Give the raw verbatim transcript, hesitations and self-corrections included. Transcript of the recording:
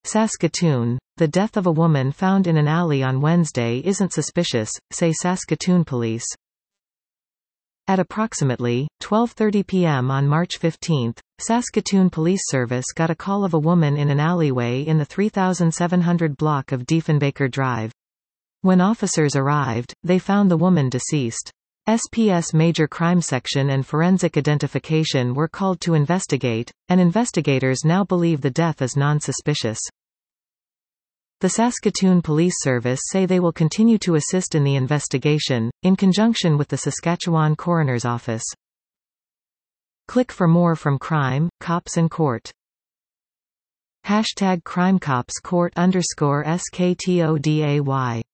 Saskatoon. The death of a woman found in an alley on Wednesday isn't suspicious, say Saskatoon police. At approximately twelve thirty p m on March fifteenth, Saskatoon Police Service got a call of a woman in an alleyway in the three thousand seven hundred block of Diefenbaker Drive. When officers arrived, they found the woman deceased. S P S Major Crime Section and Forensic Identification were called to investigate, and investigators now believe the death is non-suspicious. The Saskatoon Police Service say they will continue to assist in the investigation, in conjunction with the Saskatchewan Coroner's Office. Click for more from Crime, Cops and Court. Hashtag CrimeCopsCourt underscore S K T O D A Y